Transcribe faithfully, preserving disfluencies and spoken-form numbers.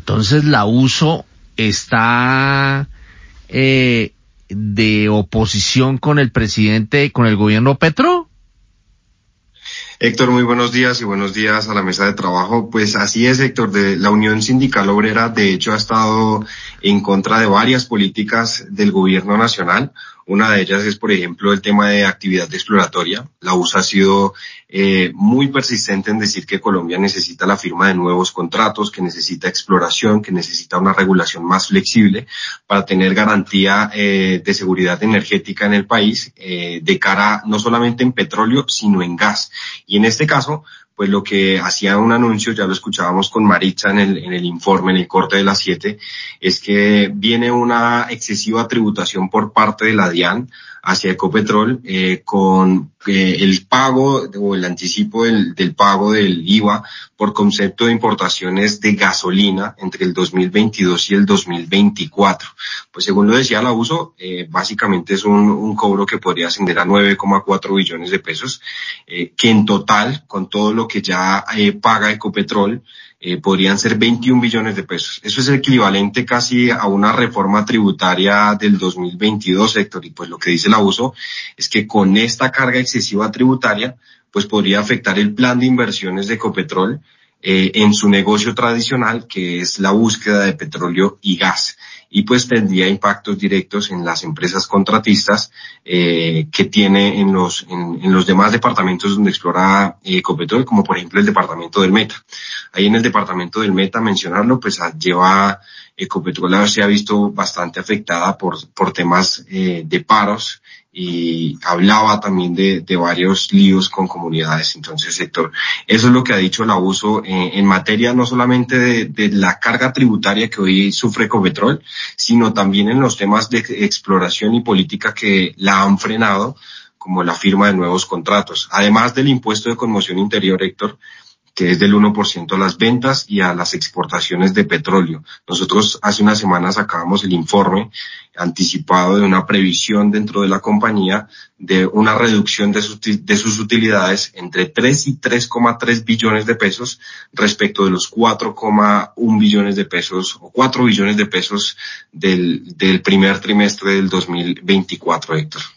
entonces la USO está eh, de oposición con el presidente, con el gobierno Petro. Héctor, muy buenos días y buenos días a la mesa de trabajo. Pues así es, Héctor, de la Unión Sindical Obrera, de hecho, ha estado en contra de varias políticas del gobierno nacional. Una de ellas es, por ejemplo, el tema de actividad exploratoria. La U S A ha sido eh, muy persistente en decir que Colombia necesita la firma de nuevos contratos, que necesita exploración, que necesita una regulación más flexible para tener garantía eh, de seguridad energética en el país, eh, de cara no solamente en petróleo, sino en gas. Y en este caso, pues lo que hacía un anuncio, ya lo escuchábamos con Maritza en el, en el informe, en el corte de las siete, es que viene una excesiva tributación por parte de la DIAN hacia Ecopetrol, eh, con eh, el pago o el anticipo del, del pago del I V A por concepto de importaciones de gasolina entre el dos mil veintidós y el dos mil veinticuatro. Pues según lo decía la USO, eh, básicamente es un, un cobro que podría ascender a nueve coma cuatro billones de pesos, eh, que en total, con todo lo que ya eh, paga Ecopetrol, Eh, podrían ser veintiún billones de pesos. Eso es el equivalente casi a una reforma tributaria del dos mil veintidós, Héctor, y pues lo que dice la USO es que con esta carga excesiva tributaria, pues podría afectar el plan de inversiones de Ecopetrol eh, en su negocio tradicional, que es la búsqueda de petróleo y gas. Y pues tendría impactos directos en las empresas contratistas eh, que tiene en los en, en los demás departamentos donde explora eh, Ecopetrol, como por ejemplo el departamento del Meta. Ahí en el departamento del Meta, mencionarlo, pues lleva Ecopetrol se ha visto bastante afectada por por temas eh, de paros, y hablaba también de, de varios líos con comunidades. Entonces, sector, eso es lo que ha dicho la USO eh, en materia no solamente de, de la carga tributaria que hoy sufre Ecopetrol, sino también en los temas de exploración y política que la han frenado, como la firma de nuevos contratos. Además del impuesto de conmoción interior, Héctor, que es del uno por ciento a las ventas y a las exportaciones de petróleo. Nosotros hace unas semanas sacábamos el informe anticipado de una previsión dentro de la compañía de una reducción de sus, de sus utilidades entre tres y tres coma tres billones de pesos respecto de los cuatro coma uno billones de pesos o cuatro billones de pesos del, del primer trimestre del dos mil veinticuatro, Héctor.